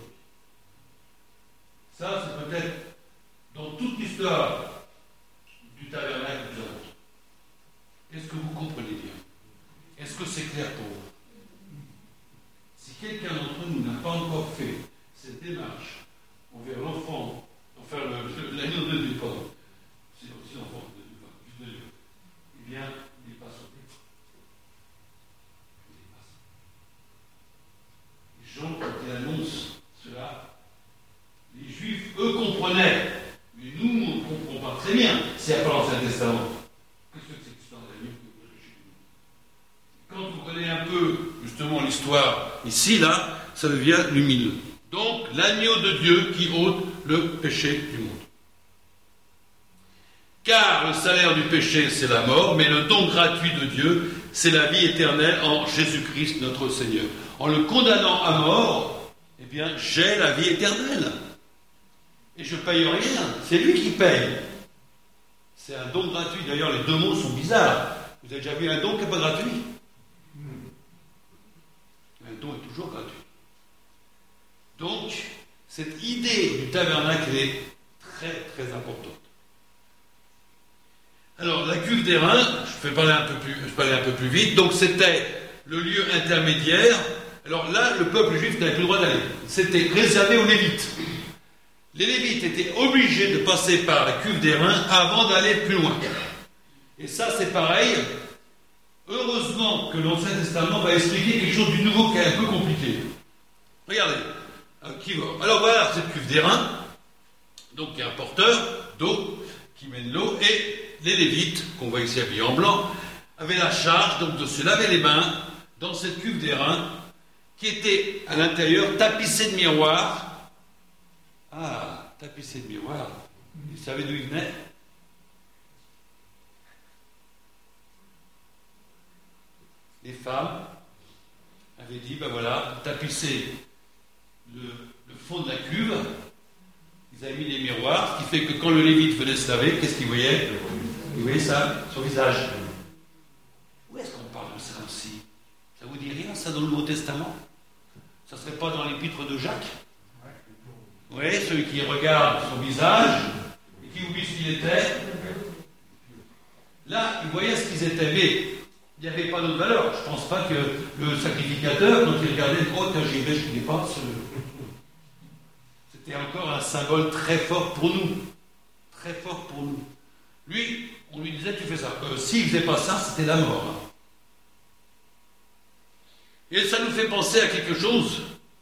Ça, c'est peut-être dans toute l'histoire du tabernacle que nous avons. Est-ce que vous comprenez bien? Est-ce que c'est clair pour vous? Si quelqu'un d'entre nous n'a pas encore fait cette démarche envers l'enfant, enfin l'agneau de Dieu, pardon, c'est aussi l'enfant de Dieu, eh bien, il n'est pas sauvé. Il n'est pas sauvé. Les gens, quand ils annoncent cela, les Juifs, eux, comprenaient. Mais nous, on ne comprend pas très bien. C'est après l'Ancien Testament. Qu'est-ce que c'est que ce d'agneau? Quand vous connaissez un peu, justement, l'histoire ici, là, ça devient lumineux. Donc, l'agneau de Dieu qui ôte le péché du monde. Car le salaire du péché, c'est la mort, mais le don gratuit de Dieu, c'est la vie éternelle en Jésus-Christ, notre Seigneur. En le condamnant à mort, eh bien, j'ai la vie éternelle. Et je ne paye rien, c'est lui qui paye. C'est un don gratuit. D'ailleurs, les deux mots sont bizarres. Vous avez déjà vu un don qui n'est pas gratuit? Un don est toujours gratuit. Donc, cette idée du tabernacle est très, très importante. Alors, la cuve d'airain, je vais parler un peu plus, je vais parler un peu plus vite. Donc, c'était le lieu intermédiaire. Alors là, le peuple juif n'avait plus le droit d'aller. C'était réservé aux Lévites. Les Lévites étaient obligés de passer par la cuve d'airain avant d'aller plus loin. Et ça, c'est pareil. Heureusement que l'Ancien Testament va expliquer quelque chose du nouveau qui est un peu compliqué. Regardez. Qui va. Alors voilà cette cuve d'airain. Donc il y a un porteur d'eau qui mène l'eau. Et les Lévites, qu'on voit ici habillés en blanc, avaient la charge donc de se laver les mains dans cette cuve d'airain qui était à l'intérieur tapissée de miroirs. Ah, tapissé de miroirs. Vous savez d'où il venait? Les femmes avaient dit, ben voilà, tapisser le, le fond de la cuve, ils avaient mis des miroirs, ce qui fait que quand le Lévite venait se laver, qu'est-ce qu'il voyait? Il voyait ça, son visage. Où est-ce qu'on parle de ça aussi? Ça vous dit ça dans le Nouveau Testament? Ça ne serait pas dans l'épître de Jacques? Oui, celui qui regarde son visage et qui oublie ce qu'il était. Là, ils voyaient ce qu'ils étaient, mais il n'y avait pas d'autre valeur. Je ne pense pas que le sacrificateur, quand il regardait, oh, t'as j'y vais, je ne pas. C'était encore un symbole très fort pour nous. Très fort pour nous. Lui, on lui disait, tu fais ça. Euh, S'il ne faisait pas ça, c'était la mort. Hein. Et ça nous fait penser à quelque chose.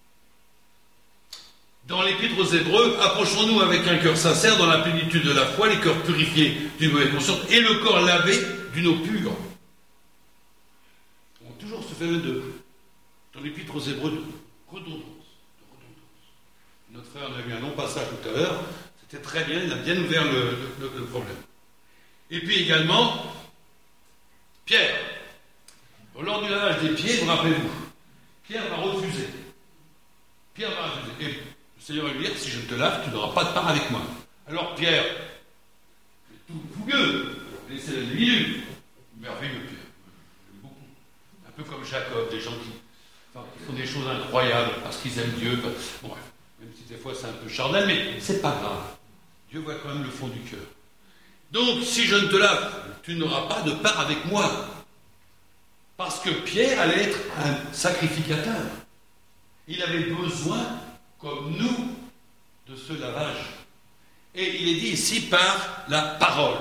Dans l'Épître aux Hébreux, approchons-nous avec un cœur sincère dans la plénitude de la foi, les cœurs purifiés d'une mauvaise conscience et le corps lavé d'une eau pure. On a toujours ce phénomène de, dans l'Épître aux Hébreux, de redondance, de redondance. Notre frère en a eu un long passage tout à l'heure, c'était très bien, il a bien ouvert le, le, le problème. Et puis également, Pierre, lors du lavage des pieds, vous rappelez-vous, Pierre va refuser. Pierre va refuser. Et le Seigneur va lui dire, si je te lave, tu n'auras pas de part avec moi. Alors Pierre, tout fougueux, laissez la minute. Merveilleux Pierre, beaucoup. Un peu comme Jacob, des gens qui, enfin, qui font des choses incroyables parce qu'ils aiment Dieu. Bon, bref, même si des fois c'est un peu charnel, mais c'est pas grave. Dieu voit quand même le fond du cœur. Donc, si je ne te lave, tu n'auras pas de part avec moi. Parce que Pierre allait être un sacrificateur. Il avait besoin, comme nous, de ce lavage. Et il est dit ici par la parole.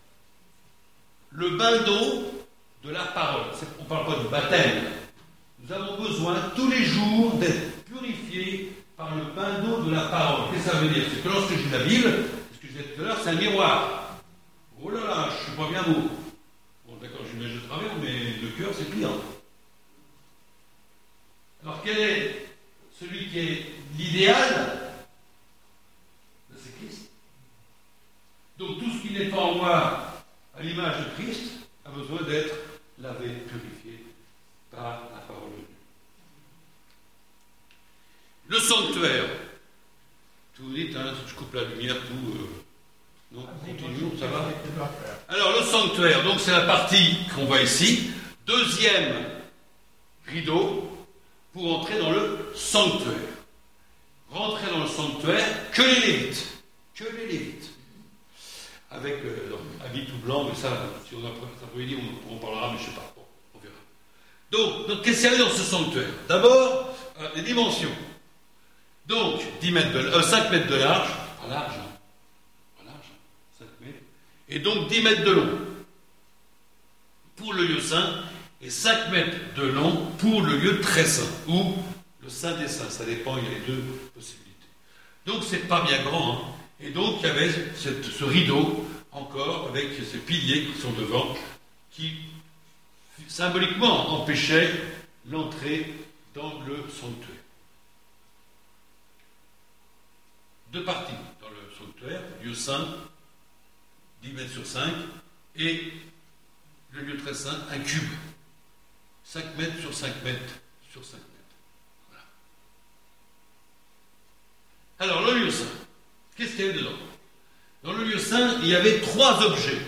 Le bain d'eau de la parole. On ne parle pas de baptême. Nous avons besoin tous les jours d'être purifiés par le bain d'eau de la parole. Qu'est-ce que ça veut dire? C'est que lorsque je lis la Bible, ce que je disais tout à l'heure, c'est un miroir. Oh là là, je ne suis pas bien beau. Bon, d'accord, j'imagine de travers, mais le cœur, c'est pire. Alors, quel est celui qui est l'idéal? C'est Christ. Donc, tout ce qui n'est pas en moi, à l'image de Christ, a besoin d'être lavé, purifié par la parole de Dieu. Le sanctuaire. Tout vous dites, hein, je coupe la lumière, tout... Euh, non, continuons, ça va. Alors, le sanctuaire, donc c'est la partie qu'on voit ici. Deuxième rideau pour entrer dans le sanctuaire. Rentrer dans le sanctuaire, que les Lévites. Que les Lévites. Avec euh, habit tout blanc, mais ça, si on a ça peut dire, on, on parlera, mais je ne sais pas. Bon, on verra. Donc, donc qu'est-ce qu'il y avait dans ce sanctuaire? D'abord, euh, les dimensions. Donc, dix mètres de, euh, cinq mètres de large, pas large, hein. Et donc dix mètres de long pour le lieu saint et cinq mètres de long pour le lieu très saint ou le saint des saints. Ça dépend, il y a les deux possibilités. Donc c'est pas bien grand. Hein. Et donc il y avait cette, ce rideau encore avec ces piliers qui sont devant qui symboliquement empêchaient l'entrée dans le sanctuaire. Deux parties dans le sanctuaire, lieu saint, dix mètres sur cinq, et le lieu très saint, un cube. cinq mètres sur cinq mètres sur cinq mètres. Voilà. Alors, le lieu saint, qu'est-ce qu'il y avait dedans? Dans le lieu saint, il y avait trois objets.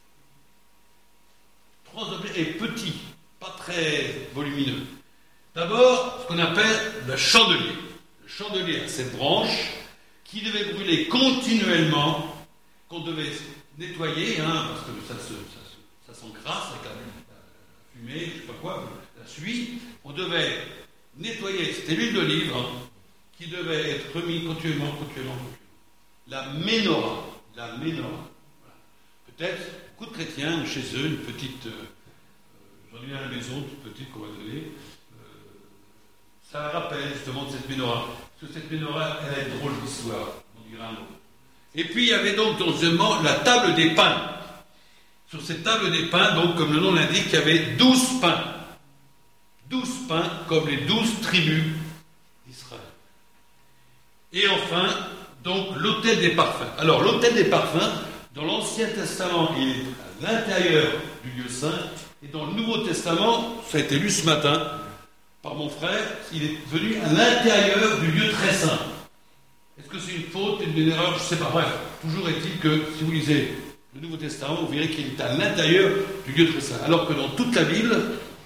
Trois objets, et petits, pas très volumineux. D'abord, ce qu'on appelle le chandelier. Le chandelier a cette branche qui devait brûler continuellement, qu'on devait nettoyer, hein, parce que ça, se, ça, se, ça s'encrasse avec la, la fumée, je ne sais pas quoi, la suie. On devait nettoyer, c'était l'huile d'olive, hein, qui devait être remis continuellement, continuellement, continuellement. La ménorah, la ménorah. Voilà. Peut-être, beaucoup de chrétiens ont chez eux une petite, euh, j'en ai une à la maison, toute petite qu'on va donner, euh, ça rappelle justement de cette ménorah. Parce que cette ménorah, elle a une drôle d'histoire, on dira un mot. Et puis il y avait donc deuxièmement la table des pains. Sur cette table des pains, donc comme le nom l'indique, il y avait douze pains. Douze pains comme les douze tribus d'Israël. Et enfin, donc l'autel des parfums. Alors l'autel des parfums, dans l'Ancien Testament, il est à l'intérieur du lieu saint, et dans le Nouveau Testament, ça a été lu ce matin par mon frère, il est venu à l'intérieur du lieu très saint. Est-ce que c'est une faute, une erreur? Je ne sais pas. Bref, toujours est-il que si vous lisez le Nouveau Testament, vous verrez qu'il est à l'intérieur du lieu très saint. Alors que dans toute la Bible, dans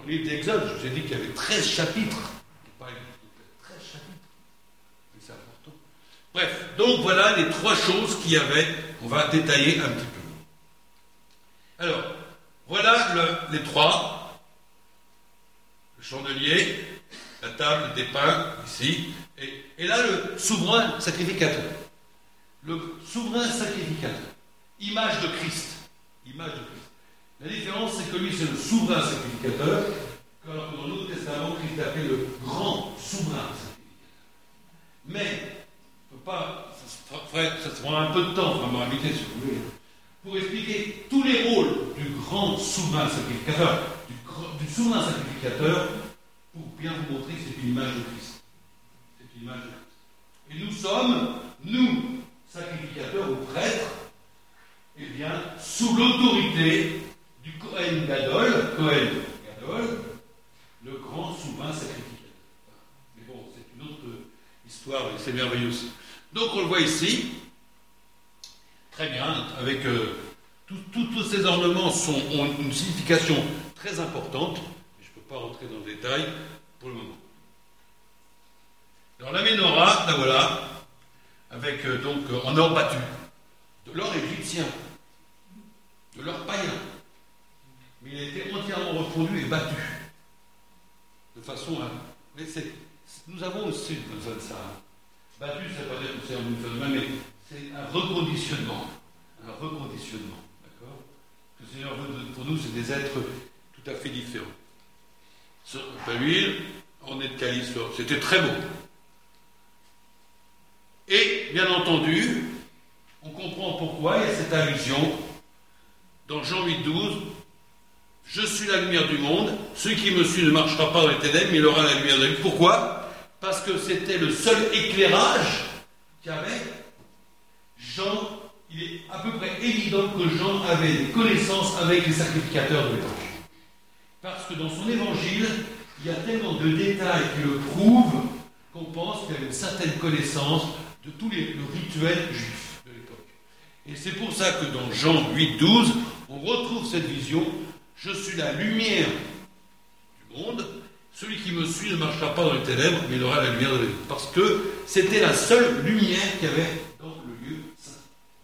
le livre d'Exode, je vous ai dit qu'il y avait treize chapitres. Pas treize chapitres. Mais c'est important. Bref, donc voilà les trois choses qu'il y avait. On va détailler un petit peu. Alors, voilà le, les trois. Le chandelier, la table des pains, ici. Et, et là, le souverain sacrificateur. Le souverain sacrificateur. Image de Christ. Image de Christ. La différence, c'est que lui, c'est le souverain sacrificateur, alors que dans l'Autre Testament, Christ est appelé le grand souverain sacrificateur. Mais, on ne peut pas, ça se, ferait, ça se prend un peu de temps, vraiment invité, si vous voulez, pour expliquer tous les rôles du grand souverain sacrificateur, du, du souverain sacrificateur, pour bien vous montrer que c'est une image de Christ. C'est une image de Christ. Et nous sommes, nous, sacrificateurs ou prêtres, eh bien, sous l'autorité du Kohen Gadol, Kohen Gadol, le grand souverain sacrificateur. Mais bon, c'est une autre histoire, et c'est merveilleux aussi. Donc on le voit ici, très bien, avec euh, tous ces ornements sont, ont une signification très importante, mais je ne peux pas rentrer dans le détail pour le moment. Alors la Ménorah, la voilà, avec euh, donc euh, en or battu, de l'or égyptien, de l'or païen, mais il a été entièrement refondu et battu, de façon à... Mais c'est... Nous avons aussi besoin de ça. Battu, ça ne veut pas dire que c'est un besoin, mais c'est un reconditionnement. Un reconditionnement, d'accord? Le Seigneur veut, pour nous, c'est des êtres tout à fait différents. Pas l'huile, on est de calice, c'était très beau. Et, bien entendu, on comprend pourquoi il y a cette allusion dans Jean huit, douze. Je suis la lumière du monde, celui qui me suit ne marchera pas dans les ténèbres, mais il aura la lumière de la vie. Pourquoi? Parce que c'était le seul éclairage qu'il y avait. Jean, il est à peu près évident que Jean avait des connaissances avec les sacrificateurs de l'époque. Parce que dans son évangile, il y a tellement de détails qui le prouvent qu'on pense qu'il y a une certaine connaissance de tous les, le rituel juif de l'époque. Et c'est pour ça que dans Jean huit, douze, on retrouve cette vision. Je suis la lumière du monde. Celui qui me suit ne marchera pas dans les ténèbres, mais il aura la lumière de la vie. Parce que c'était la seule lumière qu'il y avait dans le lieu saint.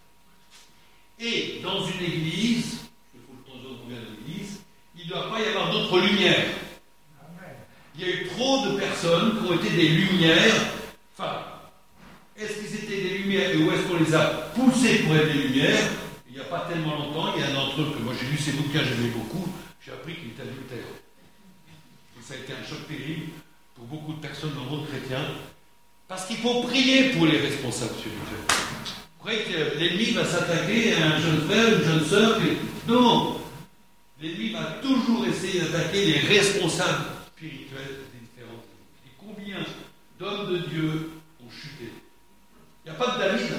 Et dans une église, il faut le temps de combien d'églises, il ne doit pas y avoir d'autres lumières. Il y a eu trop de personnes qui ont été des lumières. Enfin, est-ce qu'ils étaient des lumières et où est-ce qu'on les a poussés pour être des lumières? Il n'y a pas tellement longtemps, il y a un d'entre eux que moi j'ai lu ses bouquins, j'aimais beaucoup, j'ai appris qu'il était adultère. Et ça a été un choc terrible pour beaucoup de personnes dans le monde chrétien, parce qu'il faut prier pour les responsables spirituels. Vous croyez que l'ennemi va s'attaquer à un jeune frère, une jeune sœur et... Non! L'ennemi va toujours essayer d'attaquer les responsables spirituels des différentes. Et combien d'hommes de Dieu ont chuté? Il n'y a pas de David.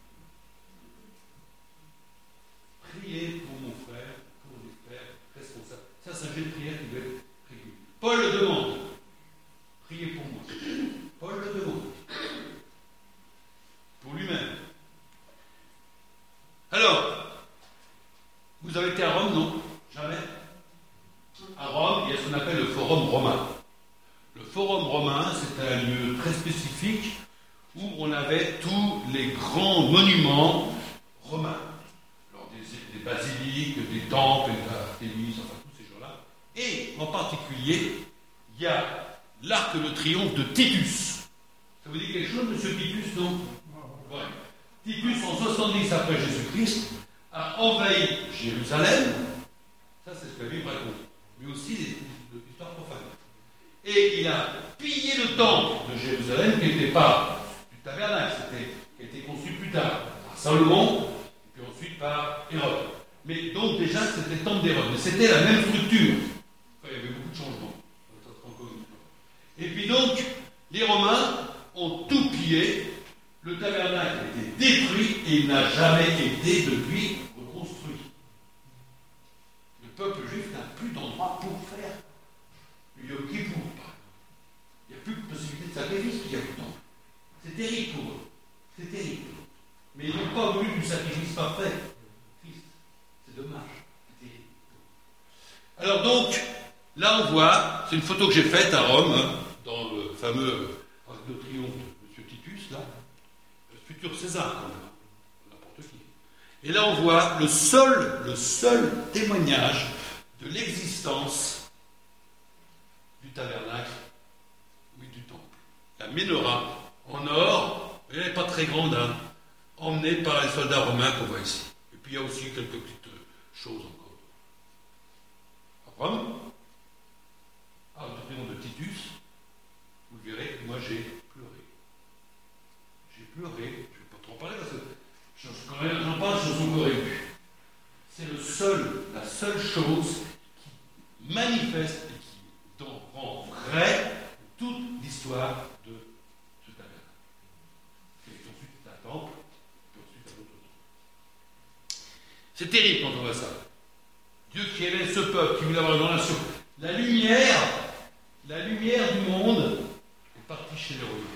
Priez pour mon frère, pour les frères responsables. Ça, c'est un jeu de prière qui doit être régulier. Paul le demande. Priez pour moi. Paul le demande. Pour lui-même. Alors, vous avez été à Rome, non? Jamais? À Rome, il y a ce qu'on appelle le Forum romain. Le Forum romain, c'est un lieu très spécifique où on avait tous les grands monuments romains. Alors, des, des basiliques, des temples, d'Artémis, enfin tous ces gens-là. Et, en particulier, il y a l'arc de triomphe de Titus. Ça vous dit quelque chose, monsieur Titus, non? Ouais. Titus, en soixante-dix après Jésus-Christ, a envahi Jérusalem. Ça, c'est ce que la Bible raconte. Mais aussi l'histoire profane. Et il a pillé le temple de Jérusalem, qui n'était pas du tabernacle, c'était, qui a été construit plus tard par Salomon, et puis ensuite par Hérode. Mais donc déjà, c'était le temple d'Hérode. Mais c'était la même structure. Enfin, il y avait beaucoup de changements. Et puis donc, les Romains ont tout pillé. Le tabernacle a été détruit et il n'a jamais été depuis reconstruit. Le peuple juif n'a plus d'endroit pour faire le Yom Kippour. Il n'y a plus de possibilité de sacrifice, il n'y a plus de temple. C'est terrible pour eux. C'est terrible. Mais ils n'ont pas voulu du sacrifice parfait. Triste. C'est dommage. C'est terrible. Alors donc, Là, on voit, c'est une photo que j'ai faite à Rome, hein, dans le fameux Arc de Triomphe de M. Titus, là, le futur César, quand même, n'importe qui. Et là, on voit le seul, le seul témoignage de l'existence du tabernacle, oui, du temple. La menorah en or, elle n'est pas très grande, hein, emmenée par les soldats romains qu'on voit ici. Et puis il y a aussi quelques petites choses encore. À Rome, à l'autre de Titus, vous le verrez, moi j'ai pleuré. J'ai pleuré, je ne vais pas trop en parler parce que quand même, j'en parle, je suis encore ému. C'est le seul, la seule chose qui manifeste et qui rend vrai toute l'histoire de ce tabernacle. Et ensuite un temple, puis ensuite un autre temple. C'est terrible quand on voit ça. Dieu qui aimait ce peuple, qui voulait avoir une relation. La lumière, la lumière du monde est partie chez les royaumes.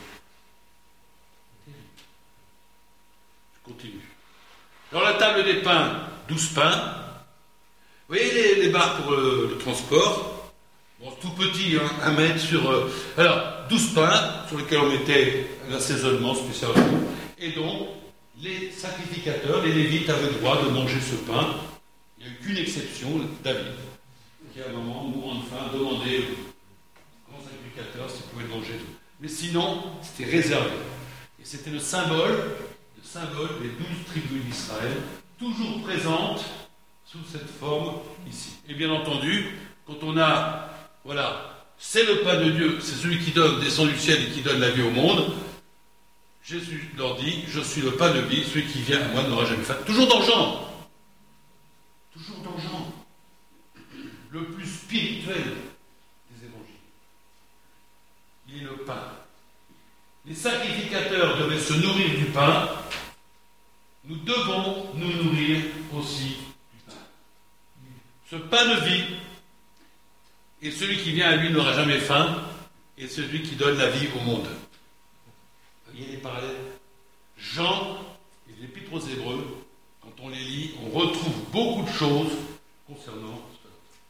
Je continue. Dans la table des pains, douze pains. Vous voyez les, les barres pour le, le transport. Bon, tout petit, hein, un mètre sur... Euh, alors, douze pains sur lesquels on mettait l'assaisonnement spécialement. Et donc, les sacrificateurs, les Lévites avaient le droit de manger ce pain. Il n'y a eu qu'une exception, David, qui à un moment, mourant de faim, demandait aux grands sacrificateurs s'ils pouvaient manger tout. Mais sinon, c'était réservé. Et c'était le symbole, le symbole des douze tribus d'Israël, toujours présentes sous cette forme ici. Et bien entendu, quand on a, voilà, c'est le pain de Dieu, c'est celui qui donne, descend du ciel et qui donne la vie au monde, Jésus leur dit, je suis le pain de vie, celui qui vient à moi n'aura jamais faim. Toujours dans Jean. Toujours dans Jean. Le plus spirituel des évangiles. Il est le pain. Les sacrificateurs devaient se nourrir du pain. Nous devons nous nourrir aussi du pain. Ce pain de vie, et celui qui vient à lui n'aura jamais faim, et celui qui donne la vie au monde. Vous voyez les parallèles? Jean et les Épîtres aux Hébreux, quand on les lit, on retrouve beaucoup de choses concernant cela.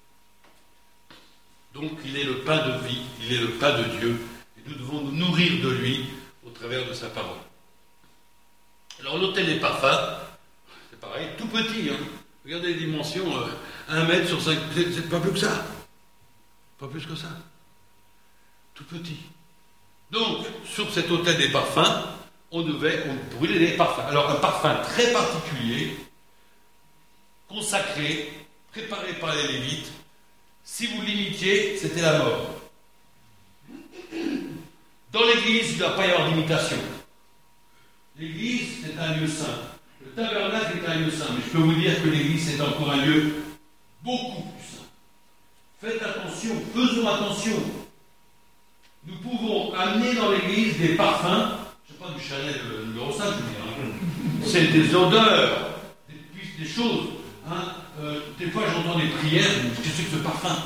Donc il est le pain de vie, il est le pain de Dieu, et nous devons nous nourrir de lui au travers de sa parole. Alors l'autel des parfums, c'est pareil, tout petit, hein. Regardez les dimensions, euh, un mètre sur cinq, c'est, c'est pas plus que ça. Pas plus que ça. Tout petit. Donc, sur cet autel des parfums, on devait, on brûlait des parfums. Alors, un parfum très particulier, consacré, préparé par les Lévites. Si vous l'imitiez, c'était la mort. Dans l'Église, il ne doit pas y avoir d'imitation. L'Église, c'est un lieu saint. Le tabernacle est un lieu saint. Mais je peux vous dire que l'Église, c'est encore un lieu beaucoup plus saint. Faites attention, faisons attention. Nous pouvons amener dans l'Église des parfums, je ne sais pas du Chanel numéro cinq, je veux dire, hein. C'est des odeurs, des, des choses. Hein. Euh, des fois, j'entends des prières, je me dis, qu'est-ce que c'est que ce parfum?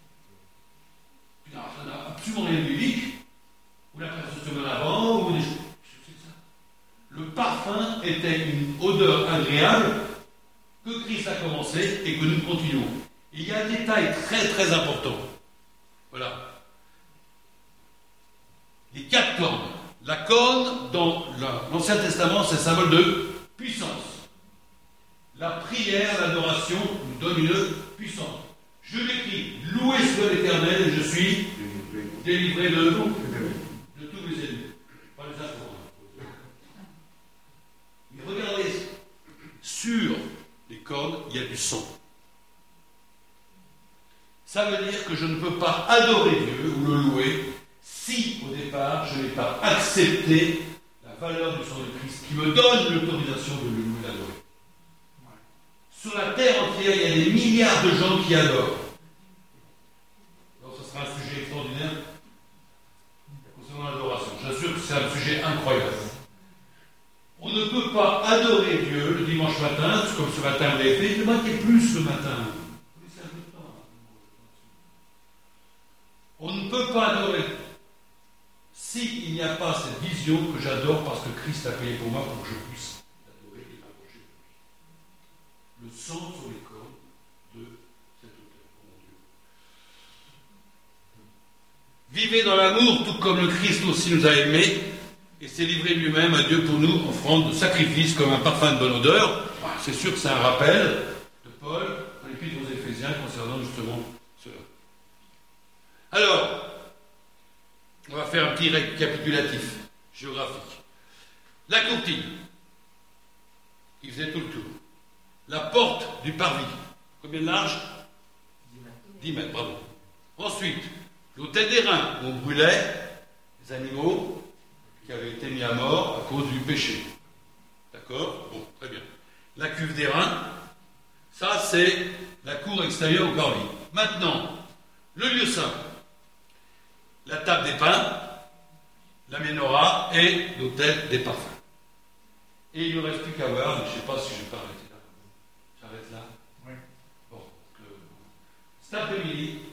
Ça n'a absolument rien de biblique. Ou la présence de avant, ou des choses. Le parfum était une odeur agréable que Christ a commencé et que nous continuons. Et il y a un détail très très important. Voilà. Les quatre cornes. La corne, dans l'Ancien Testament, c'est un symbole de puissance. La prière, l'adoration nous donne une puissance. Je l'écris, loué soit l'Éternel, et je suis délivré de, de tous mes ennemis. Pas les infos. Mais regardez, sur les cornes, il y a du sang. Ça veut dire que je ne peux pas adorer Dieu ou le louer si, au départ, je n'ai pas accepté la valeur du sang de Christ, qui me donne l'autorisation de le louer et l'adorer. Sur la terre entière, il y a des milliards de gens qui adorent. Alors, ce sera un sujet extraordinaire concernant l'adoration. J'assure que c'est un sujet incroyable. On ne peut pas adorer Dieu le dimanche matin, comme ce matin vous l'avez fait, demain qu'il y ait plus le matin. On ne peut pas adorer s'il n'y a pas cette vision que j'adore parce que Christ a payé pour moi pour que je puisse l'adorer et m'approcher de lui. Le sang sur les cornes de cet autel, oh mon Dieu. Vivez dans l'amour, tout comme le Christ aussi nous a aimés, et s'est livré lui-même à Dieu pour nous, offrande de sacrifice comme un parfum de bonne odeur. C'est sûr que c'est un rappel de Paul dans l'Épître aux Éphésiens concernant justement cela. Alors, on va faire un petit récapitulatif géographique. La courtine, il faisait tout le tour. La porte du parvis, combien de large? dix mètres, bravo. Ensuite, l'hôtel des reins, où on brûlait les animaux qui avaient été mis à mort à cause du péché. D'accord? Bon, très bien. La cuve des reins, ça c'est la cour extérieure au parvis. Maintenant, le lieu saint, la table des pains, la menorah et l'autel des parfums. Et il ne reste plus qu'à voir, je ne sais pas si je peux arrêter là. J'arrête là. Oui. Bon, le... cet après-midi,